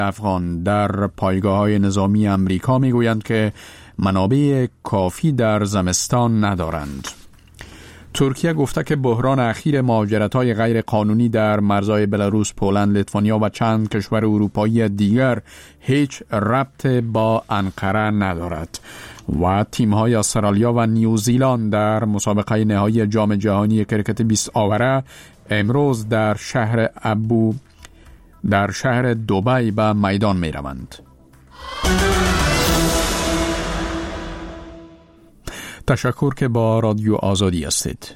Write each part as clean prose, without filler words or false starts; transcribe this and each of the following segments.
افغان در پایگاه‌های نظامی امریکا میگویند که منابع کافی در زمستان ندارند. ترکیه گفته که بحران اخیر مهاجرت‌های غیر قانونی در مرزهای بلاروس، پولند، لیتوانیا و چند کشور اروپایی دیگر هیچ ربط با انقره ندارد. و تیم‌های استرالیا و نیوزیلند در مسابقه نهایی جام جهانی کرکت 20 آوره امروز در شهر دبی به میدان می‌روند. تشکر که با رادیو آزادی هستید.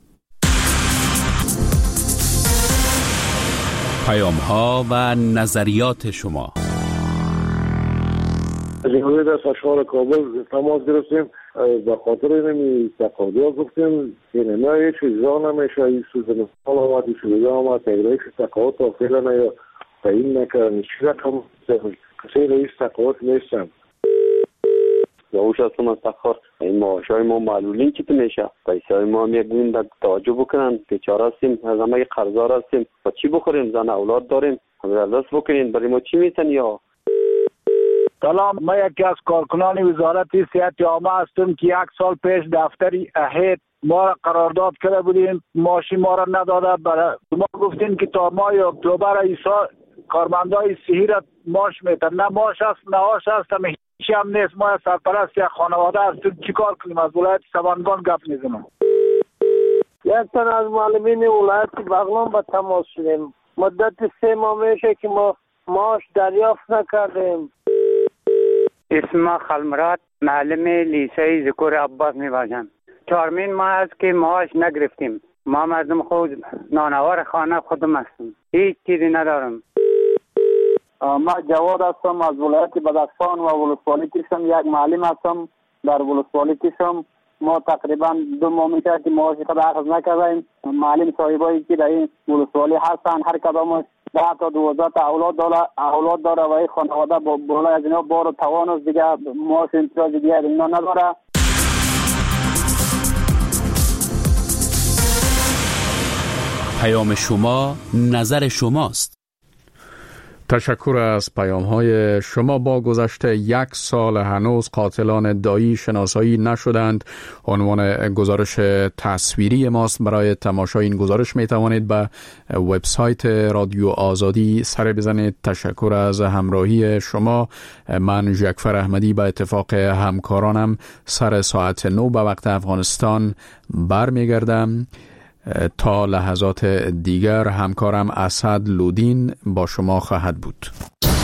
پیام‌ها و نظریات شما. از جمهوری در اشغال کابل تماس گرفتیم، به خاطر اینمی تقاضا گفتیم که نه هیچ اجرا نمیشه، این سوزن حال آمد، این شده آمد، رئیس تقاضا تا فعلا یا تعیین نکردن، چی رقم کسی رئیس تقاضا نیستن. یاوش هستم از تخار. این معاشای ما معلولین چی میشه؟ پیسای ما هم یک دین توجه بکنن، بیچاره هستیم، از همه قرضدار هستیم، با چی بخوریم؟ زن اولاد داریم، همه دست بکنین، برای ما چی میتن یا؟ سلام، ما یکی از کارکنان وزارت صحت عامه هستم که 1 سال پیش دفتری اهید ما قرارداد کرده بودیم، معاش ما را نداده. برای ما گفتین که تا ماه اکتبر ایسا کارمندای صحی را معاش میتن، نه معاش است نه آش است، همه هیچی هم نیست. ما سرپرست یک خانواده هستیم، چی کار کنیم؟ از ولایت سبانگان گپ میزنم. یک تن از معلمین ولایت بغلان به تماس شدیم، مدت 3 ماه میشه که ما معاش دریافت نکردیم. اسم خلمرات، معلم لیسه ذکر عباس میباشم. 4 ماه است که معاش نگرفتیم. ما مردم خود نانوار خانه خودم هستم، هیچ چیزی ندارم. ما جواد هستم از ولایت بدخشان و ولسوالی کشم. یک معلم هستم در ولسوالی کشم. ما تقریبا 2 ماه میشه که معاش خود اخذ نکردیم. معلم صاحبایی که در این ولسوالی هستن هر کدامش 10 تا 12 تا اولاد داره و این خانواده بالای از اینا بار و توان است، دیگه معاش امتیاز دیگه اینا نداره. پیام شما، نظر شماست. تشکر از پیام‌های شما. با گذشت 1 سال هنوز قاتلان دایی شناسایی نشدند. عنوان گزارش تصویری ماست. برای تماشای این گزارش می توانید به وبسایت رادیو آزادی سر بزنید. تشکر از همراهی شما. من ژکفر احمدی به اتفاق همکارانم سر ساعت 9 به وقت افغانستان برمیگردم. تا لحظات دیگر همکارم اسد لودین با شما خواهد بود.